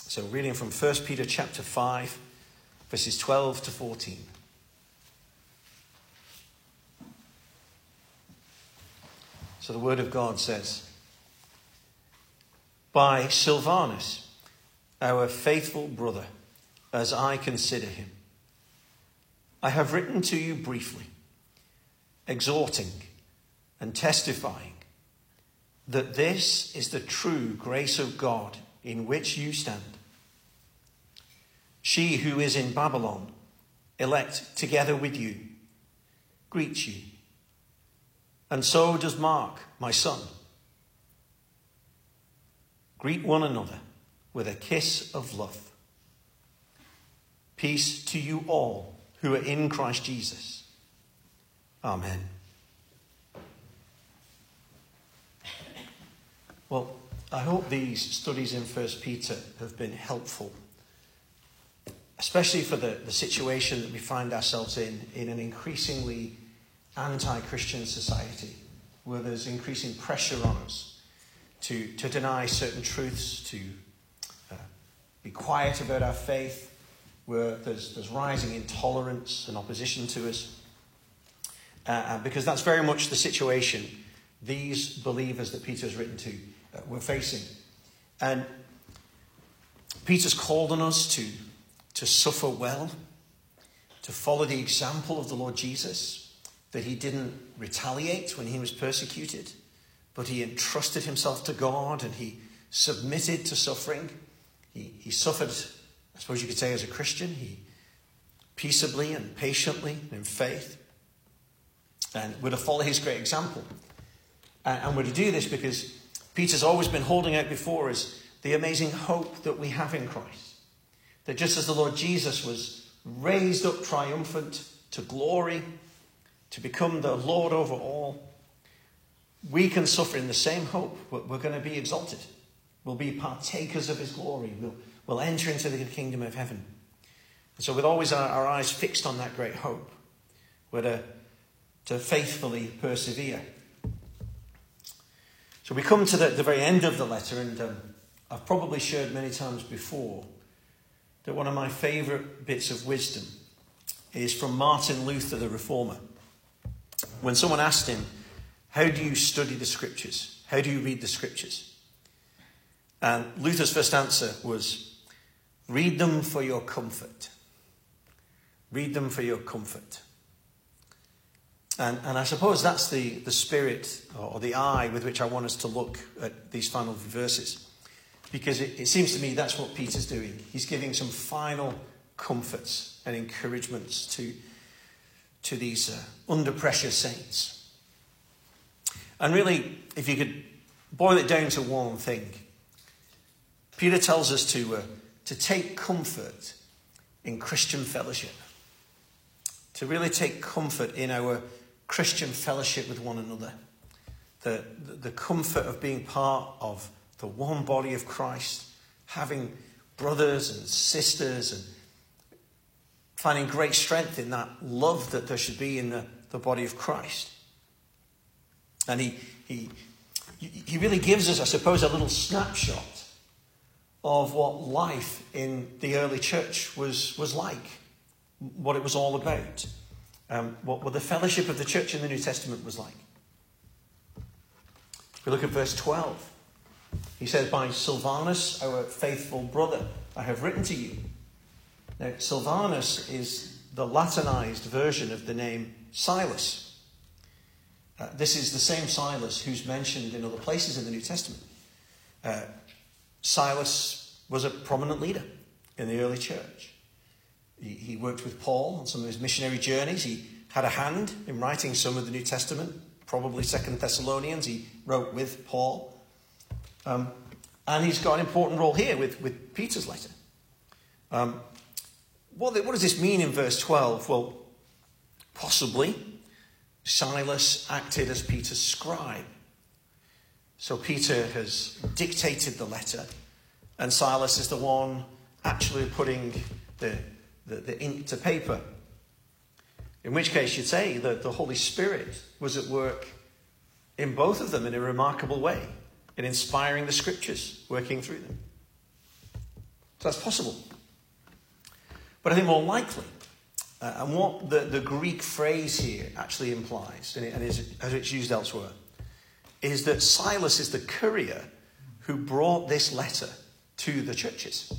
So reading from 1 Peter chapter 5, verses 12 to 14. So the word of God says, "By Silvanus, our faithful brother, as I consider him, I have written to you briefly, exhorting and testifying that this is the true grace of God in which you stand. She who is in Babylon, elect together with you, greets you. And so does Mark, my son. Greet one another with a kiss of love. Peace to you all who are in Christ Jesus. Amen." Well, I hope these studies in 1 Peter have been helpful, especially for the situation that we find ourselves in an increasingly anti-Christian society, where there's increasing pressure on us to deny certain truths, to be quiet about our faith, where there's rising intolerance and opposition to us. Because that's very much the situation these believers that Peter's written to were facing. And Peter's called on us to suffer well, to follow the example of the Lord Jesus, that he didn't retaliate when he was persecuted, but he entrusted himself to God and he submitted to suffering. He suffered, I suppose you could say, as a Christian. He peaceably and patiently in faith. And we're to follow his great example. And we're to do this because Peter's always been holding out before us the amazing hope that we have in Christ. That just as the Lord Jesus was raised up triumphant to glory, to become the Lord over all, we can suffer in the same hope. We're going to be exalted. We'll be partakers of his glory. We'll enter into the kingdom of heaven. And so with always our eyes fixed on that great hope, we're to faithfully persevere. So we come to the very end of the letter, and I've probably shared many times before that one of my favourite bits of wisdom is from Martin Luther, the Reformer. When someone asked him, "How do you study the scriptures? How do you read the scriptures?" And Luther's first answer was, "Read them for your comfort. Read them for your comfort." And I suppose that's the spirit or the eye with which I want us to look at these final verses. Because it seems to me that's what Peter's doing. He's giving some final comforts and encouragements to these under pressure saints. And really, if you could boil it down to one thing, Peter tells us to take comfort in Christian fellowship. To really take comfort in our Christian fellowship with one another. The comfort of being part of the one body of Christ, having brothers and sisters, and finding great strength in that love that there should be in the body of Christ. And he really gives us, I suppose, a little snapshot of what life in the early church was like, what it was all about, what the fellowship of the church in the New Testament was like. If we look at verse 12, he says, "By Silvanus, our faithful brother, I have written to you." Now, Silvanus is the Latinized version of the name Silas. This is the same Silas who's mentioned in other places in the New Testament. Silas was a prominent leader in the early church. He worked with Paul on some of his missionary journeys. He had a hand in writing some of the New Testament, probably 2 Thessalonians. He wrote with Paul. And he's got an important role here with Peter's letter. What does this mean in verse 12? Well, possibly Silas acted as Peter's scribe. So Peter has dictated the letter, and Silas is the one actually putting the ink to paper. In which case you'd say that the Holy Spirit was at work in both of them in a remarkable way, in inspiring the scriptures, working through them. So that's possible. But I think more likely, and what the Greek phrase here actually implies, and as it's used elsewhere, is that Silas is the courier who brought this letter to the churches.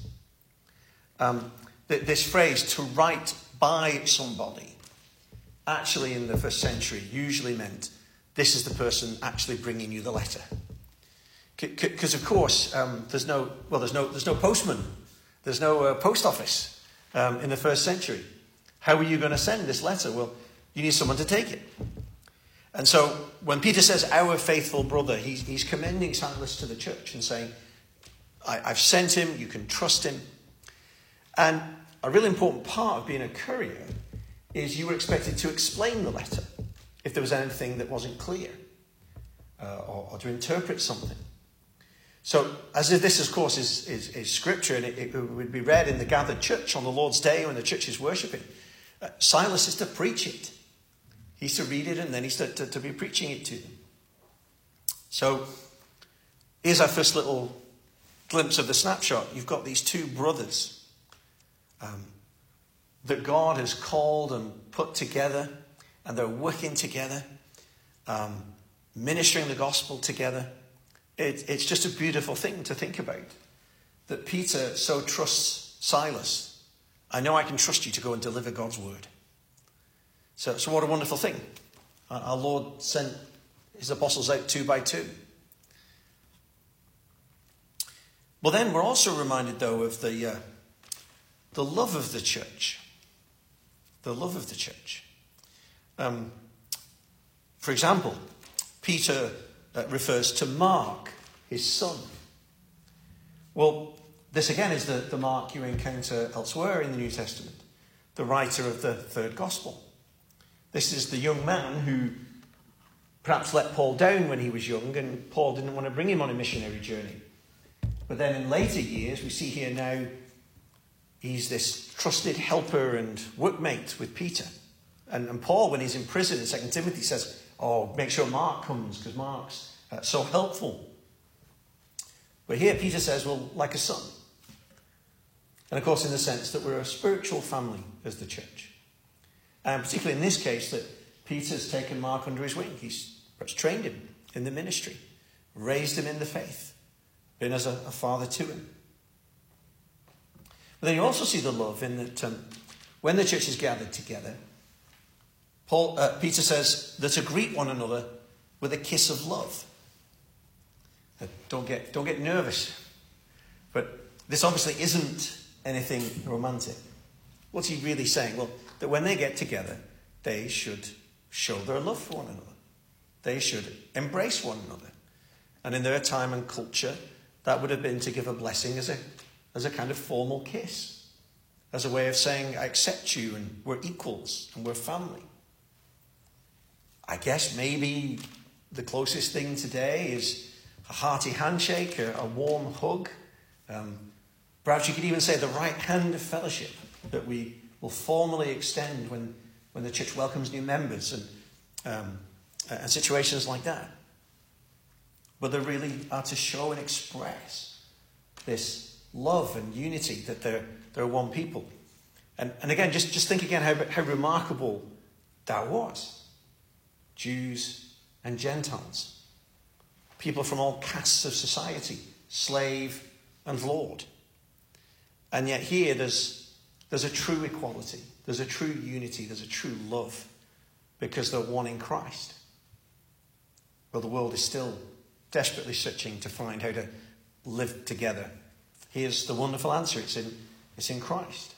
This phrase, to write by somebody, actually in the first century usually meant this is the person actually bringing you the letter. Because of course, there's no postman, there's no post office in the first century. How are you going to send this letter? Well, you need someone to take it. And so when Peter says our faithful brother, he's commending Silas to the church and saying, I've sent him, you can trust him. And a really important part of being a courier is you were expected to explain the letter if there was anything that wasn't clear, or to interpret something. So, as if this, of course, is scripture, and it would be read in the gathered church on the Lord's Day when the church is worshipping, Silas is to preach it. He's to read it, and then he's to be preaching it to them. So, here's our first little glimpse of the snapshot. You've got these two brothers that God has called and put together, and they're working together, ministering the gospel together. It's just a beautiful thing to think about, that Peter so trusts Silas. I know I can trust you to go and deliver God's word. So what a wonderful thing. Our Lord sent his apostles out 2 by 2. Well, then we're also reminded, though, of the love of the church. The love of the church. For example, Peter refers to Mark, his son. Well, this again is the Mark you encounter elsewhere in the New Testament, the writer of the third gospel. This is the young man who perhaps let Paul down when he was young, and Paul didn't want to bring him on a missionary journey. But then in later years, we see here now, he's this trusted helper and workmate with Peter. And Paul, when he's in prison in 2 Timothy, says, make sure Mark comes, because Mark's so helpful. But here Peter says, well, like a son. And of course, in the sense that we're a spiritual family as the church. And particularly in this case, that Peter's taken Mark under his wing. He's perhaps trained him in the ministry, raised him in the faith, been as a father to him. But then you also see the love in that when the church is gathered together, Peter says that to greet one another with a kiss of love. Don't get nervous. But this obviously isn't anything romantic. What's he really saying? Well, that when they get together, they should show their love for one another. They should embrace one another. And in their time and culture, that would have been to give a blessing as a kind of formal kiss, as a way of saying, I accept you, and we're equals, and we're family. I guess maybe the closest thing today is a hearty handshake, a warm hug. Perhaps you could even say the right hand of fellowship that we will formally extend when the church welcomes new members and situations like that. But they really are to show and express this love and unity, that they're one people. And again, just think again how remarkable that was. Jews and Gentiles, people from all castes of society, slave and lord. And yet here there's a true equality, there's a true unity, there's a true love, because they're one in Christ. But the world is still desperately searching to find how to live together. Here's the wonderful answer. It's in Christ.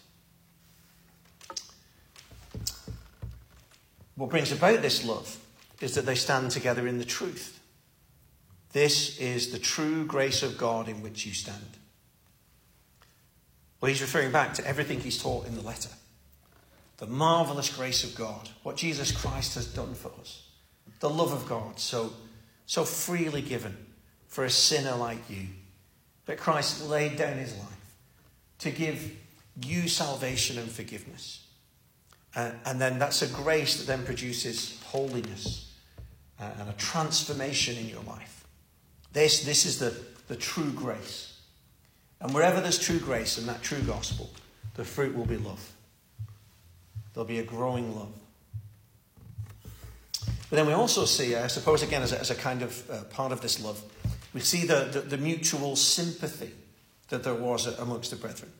What brings about this love is that they stand together in the truth. This is the true grace of God in which you stand. Well, he's referring back to everything he's taught in the letter. The marvelous grace of God, what Jesus Christ has done for us. The love of God, so freely given for a sinner like you. That Christ laid down his life to give you salvation and forgiveness. And then that's a grace that then produces holiness and a transformation in your life. This is the true grace. And wherever there's true grace and that true gospel, the fruit will be love. There'll be a growing love. But then we also see, I suppose, again, as a kind of part of this love, we see the mutual sympathy that there was amongst the brethren.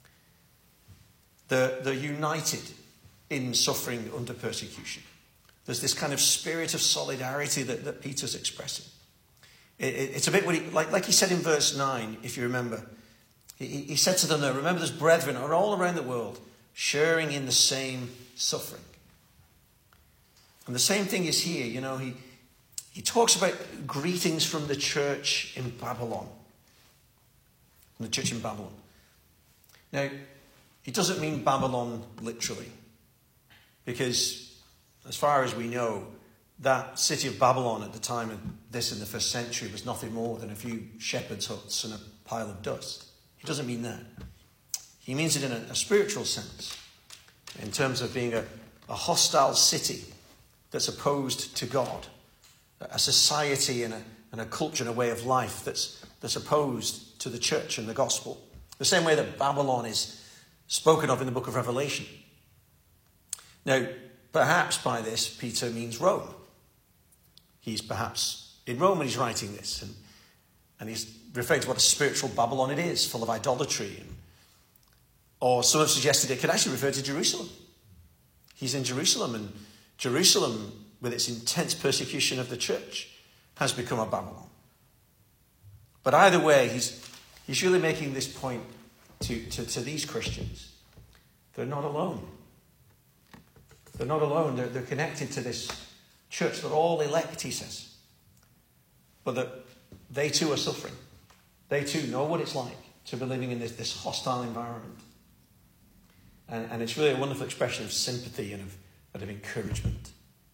They're united in suffering under persecution. There's this kind of spirit of solidarity that Peter's expressing. It's a bit what like he said in verse 9, if you remember. He said to them there, remember there's brethren are all around the world sharing in the same suffering. And the same thing is here, he talks about greetings from the church in Babylon. The church in Babylon. Now, he doesn't mean Babylon literally. Because, as far as we know, that city of Babylon at the time of this in the first century was nothing more than a few shepherds' huts and a pile of dust. He doesn't mean that. He means it in a spiritual sense, in terms of being a hostile city that's opposed to God, a society and a culture and a way of life that's opposed to the church and the gospel. The same way that Babylon is spoken of in the book of Revelation. Now, perhaps by this, Peter means Rome. He's perhaps in Rome when he's writing this, and he's referring to what a spiritual Babylon it is, full of idolatry. Or some have suggested it could actually refer to Jerusalem. He's in Jerusalem, and Jerusalem, with its intense persecution of the church, has become a Babylon. But either way, he's really making this point to these Christians. They're not alone. They're not alone. They're connected to this church. They're all elect, he says. But that they too are suffering. They too know what it's like to be living in this hostile environment. And it's really a wonderful expression of sympathy and of encouragement.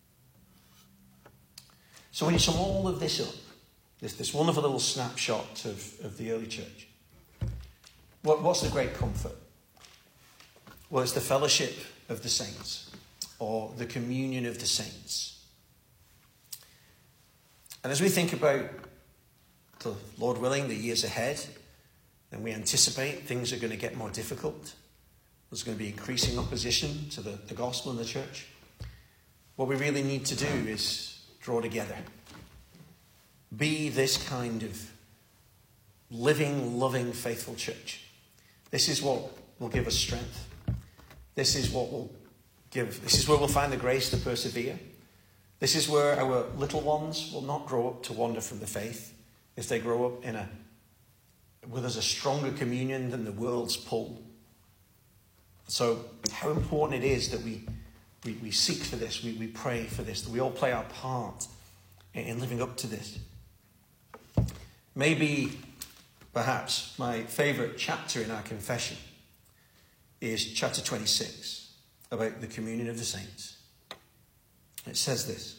So when you sum all of this up, this wonderful little snapshot of the early church, what's the great comfort? Well, it's the fellowship of the saints, or the communion of the saints. And as we think about, Lord willing, the years ahead, and we anticipate things are going to get more difficult, there's going to be increasing opposition to the gospel in the church, what we really need to do is draw together. Be this kind of living, loving, faithful church. This is what will give us strength. This is where we'll find the grace to persevere. This is where our little ones will not grow up to wander from the faith, if they grow up where there's a stronger communion than the world's pull. So how important it is that we seek for this, we pray for this, that we all play our part in living up to this. Maybe, perhaps, my favourite chapter in our confession is chapter 26, about the communion of the saints. It says this: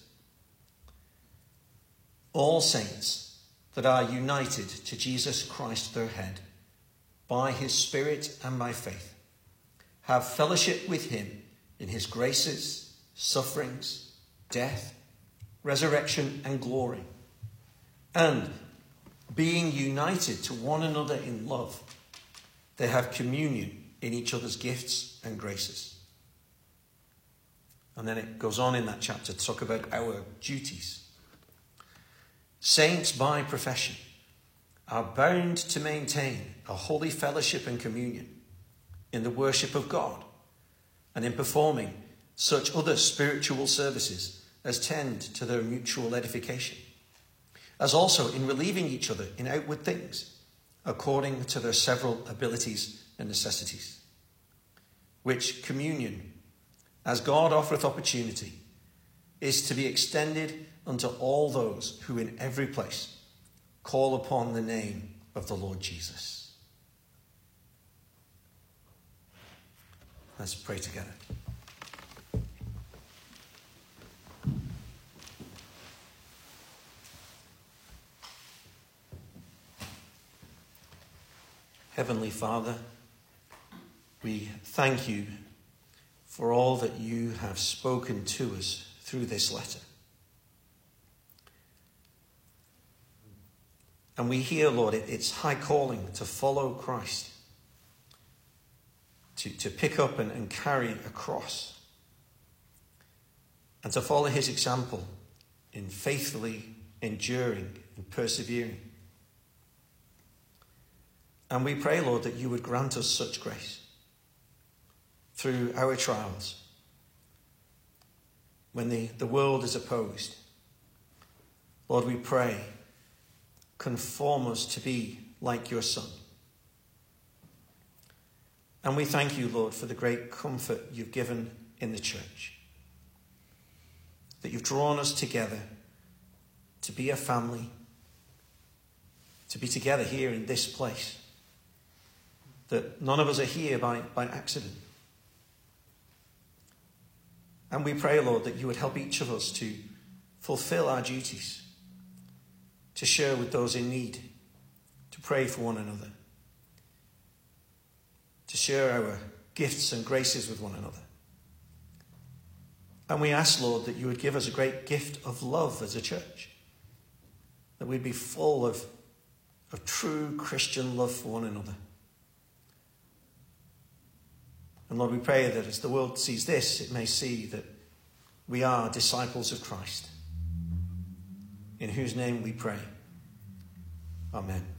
all saints that are united to Jesus Christ their head, by his Spirit and by faith, have fellowship with him in his graces, sufferings, death, resurrection, and glory. And being united to one another in love, they have communion in each other's gifts and graces. And then it goes on in that chapter to talk about our duties. Saints by profession are bound to maintain a holy fellowship and communion in the worship of God, and in performing such other spiritual services as tend to their mutual edification, as also in relieving each other in outward things, according to their several abilities and necessities. Which communion, as God offereth opportunity, is to be extended unto all those who in every place call upon the name of the Lord Jesus. Let's pray together. Heavenly Father, we thank you for all that you have spoken to us through this letter. And we hear, Lord, it's high calling to follow Christ, to pick up and carry a cross, and to follow his example in faithfully enduring and persevering. And we pray, Lord, that you would grant us such grace through our trials, when the world is opposed. Lord, we pray, conform us to be like your Son. And we thank you, Lord, for the great comfort you've given in the church, that you've drawn us together to be a family, to be together here in this place, that none of us are here by accident. And we pray, Lord, that you would help each of us to fulfill our duties, to share with those in need, to pray for one another, to share our gifts and graces with one another. And we ask, Lord, that you would give us a great gift of love as a church, that we'd be full of true Christian love for one another. And Lord, we pray that as the world sees this, it may see that we are disciples of Christ, in whose name we pray. Amen.